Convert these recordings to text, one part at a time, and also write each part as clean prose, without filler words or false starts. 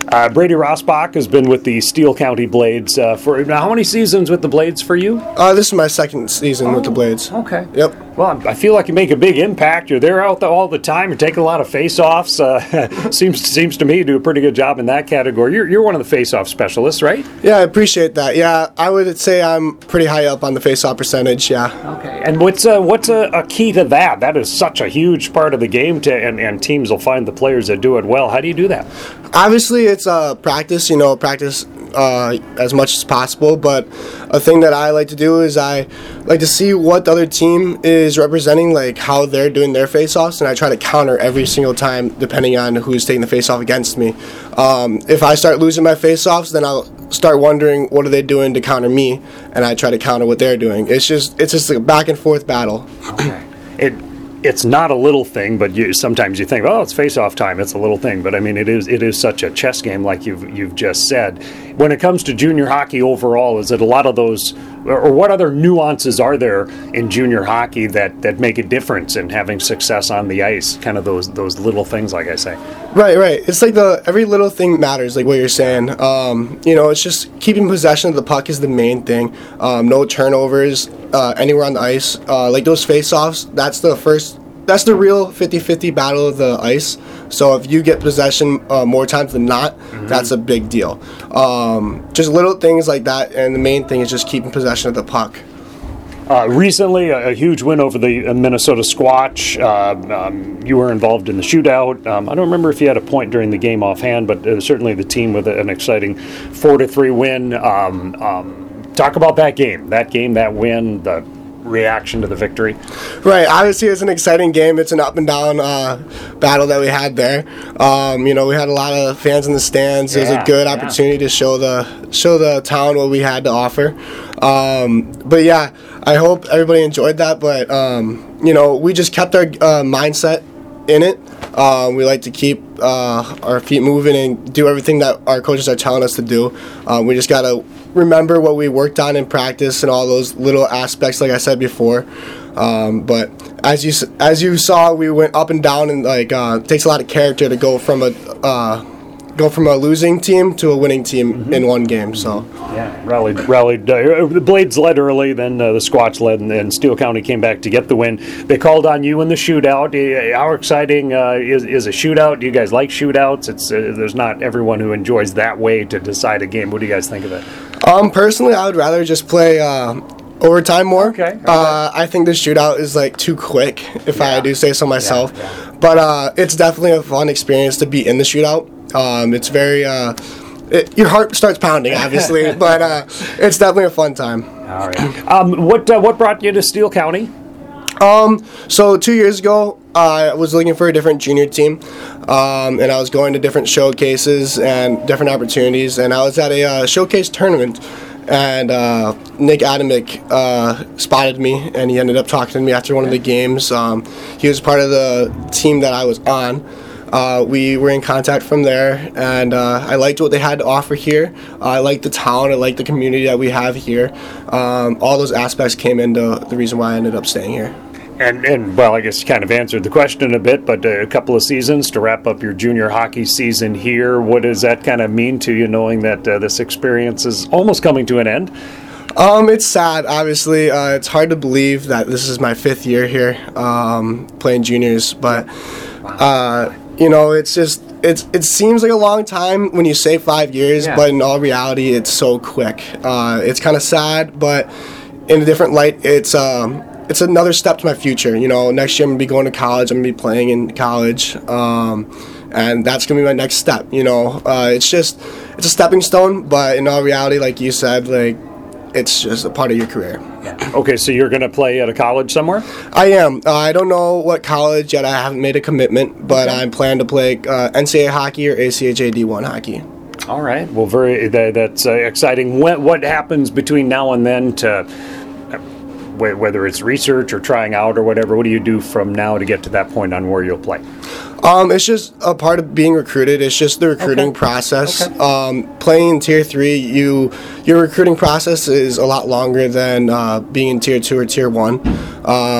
Brady Rossbach has been with the Steele County Blades for now. How many seasons with the Blades for you? This is my second season with the Blades. Okay. Yep. Well, I feel like you make a big impact. You're there out all the time. You're taking a lot of face-offs. Seems to me you do a pretty good job in that category. You're one of the face-off specialists, right? Yeah, I appreciate that. Yeah, I would say I'm pretty high up on the face-off percentage. Yeah. Okay. And what's a key to that? That is such a huge part of the game, and teams will find the players that do it well. How do you do that? Obviously, it's practice. Practice as much as possible. But a thing that I like to do is I like to see what the other team is representing, like how they're doing their face-offs, and I try to counter every single time depending on who's taking the face-off against me. If I start losing my face-offs, then I'll start wondering what are they doing to counter me, and I try to counter what they're doing. It's just a back and forth battle. Okay. It's not a little thing, but sometimes you think, oh, it's face-off time. It's a little thing, but I mean, it is such a chess game, like you've just said. When it comes to junior hockey overall, is it a lot of those, or what other nuances are there in junior hockey that make a difference in having success on the ice? Kind of those little things, like I say. Right. It's like every little thing matters, like what you're saying. It's just keeping possession of the puck is the main thing. No turnovers anywhere on the ice. Like those face-offs, that's the real 50-50 battle of the ice. So if you get possession more times than not, that's a big deal. Just little things like that, and the main thing is just keeping possession of the puck. Recently, a huge win over the Minnesota Squatch. You were involved in the shootout. I don't remember if you had a point during the game offhand, but certainly the team with an exciting 4-3 win. Talk about that game, that win, the reaction to the victory. Right. Obviously, it's an exciting game. It's an up and down battle that we had there. We had a lot of fans in the stands. It was a good opportunity to show the town what we had to offer. But yeah, I hope everybody enjoyed that. But we just kept our mindset in it. We like to keep our feet moving and do everything that our coaches are telling us to do. We just gotta remember what we worked on in practice and all those little aspects, like I said before. But as you saw, we went up and down, and it takes a lot of character to go from a losing team to a winning team in one game. So rallied. The Blades led early, then the Squatch led, and then Steele County came back to get the win. They called on you in the shootout. How exciting is a shootout? Do you guys like shootouts? There's not everyone who enjoys that way to decide a game. What do you guys think of it? Personally, I would rather just play overtime more. Okay. I think the shootout is too quick, if I do say so myself. Yeah. But it's definitely a fun experience to be in the shootout. It's very your heart starts pounding, obviously, but it's definitely a fun time. All right. What brought you to Steele County? So 2 years ago, I was looking for a different junior team, and I was going to different showcases and different opportunities, and I was at a showcase tournament, and Nick Adamick spotted me, and he ended up talking to me after one of the games. He was part of the team that I was on. We were in contact from there, and I liked what they had to offer here. I liked the town. I liked the community that we have here. All those aspects came into the reason why I ended up staying here. And well, I guess you kind of answered the question a bit, but a couple of seasons to wrap up your junior hockey season here. What does that kind of mean to you, knowing that this experience is almost coming to an end? It's sad, obviously. It's hard to believe that this is my 5th year here playing juniors, but it seems like a long time when you say 5 years, but in all reality, it's so quick. It's kind of sad, but in a different light, it's another step to my future. Next year I'm going to be going to college. I'm going to be playing in college, and that's going to be my next step. It's a stepping stone, but in all reality, like you said, it's just a part of your career. Yeah. Okay, so you're going to play at a college somewhere? I am. I don't know what college yet. I haven't made a commitment, but I'm planning to play NCAA hockey or ACHA D1 hockey. All right. Well, that's exciting. What happens between now and then to whether it's research or trying out or whatever? What do you do from now to get to that point on where you'll play? It's just a part of being recruited. It's just the recruiting process. Playing in Tier 3, your recruiting process is a lot longer than being in Tier 2 or Tier 1.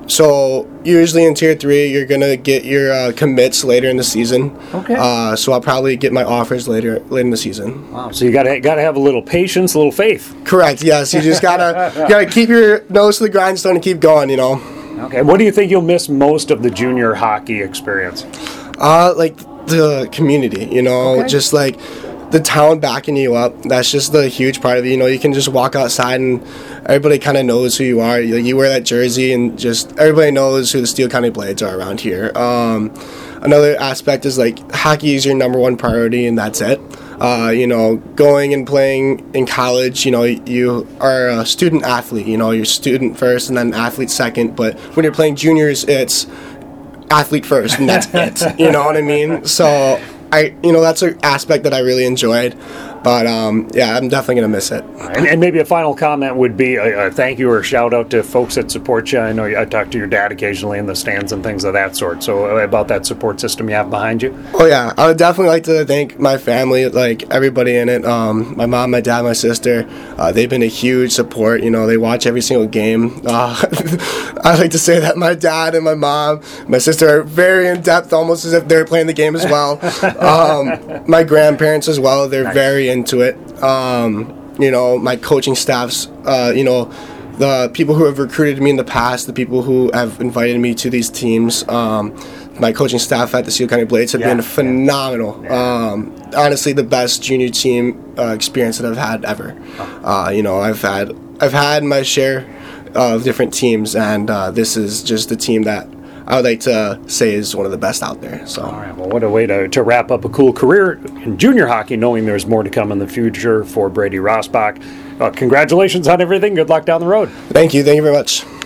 So usually in Tier 3, you're going to get your commits later in the season. Okay. So I'll probably get my offers later in the season. Wow. So you gotta have a little patience, a little faith. Correct, yes. You just gotta keep your nose to the grindstone and keep going, you know. Okay. What do you think you'll miss most of the junior hockey experience? Like the community, you know, Okay. just like the town backing you up. That's just the huge part of it. You know, you can just walk outside and everybody kind of knows who you are. You wear that jersey and just everybody knows who the Steele County Blades are around here. Another aspect is like hockey is your number one priority and that's it. You know, going and playing in college, you know, you are a student athlete. You know, you're student first and then athlete second. But when you're playing juniors, it's athlete first and that's it. You know what I mean? So that's an aspect that I really enjoyed. But, yeah, I'm definitely going to miss it. And maybe a final comment would be a thank you or a shout out to folks that support you. I know I talk to your dad occasionally in the stands and things of that sort. So about that support system you have behind you. Oh, yeah. I would definitely like to thank my family, like everybody in it. My mom, my dad, my sister. They've been a huge support. You know, they watch every single game. I like to say that my dad and my mom, my sister are very in-depth, almost as if they're playing the game as well. My grandparents as well. They're nice. Very into it. You know, my coaching staffs, you know, the people who have recruited me in the past, the people who have invited me to these teams, my coaching staff at the Steele County Blades have been phenomenal. Yeah. Honestly, the best junior team experience that I've had ever. You know, I've had my share of different teams, and this is just the team that I would like to say is one of the best out there. So, all right. Well, what a way to wrap up a cool career in junior hockey, knowing there's more to come in the future for Brady Rossbach. Congratulations on everything. Good luck down the road. Thank you. Thank you very much.